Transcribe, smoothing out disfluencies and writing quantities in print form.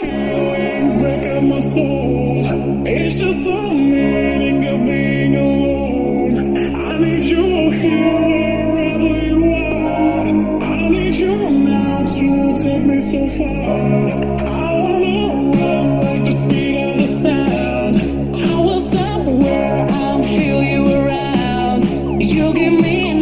feelings back at my soul. It's just a meaning of being alone. I need you here wherever you are. I need you now to take me so far. I wanna run like the speed of the sound. I was somewhere, I'll feel you around. You give me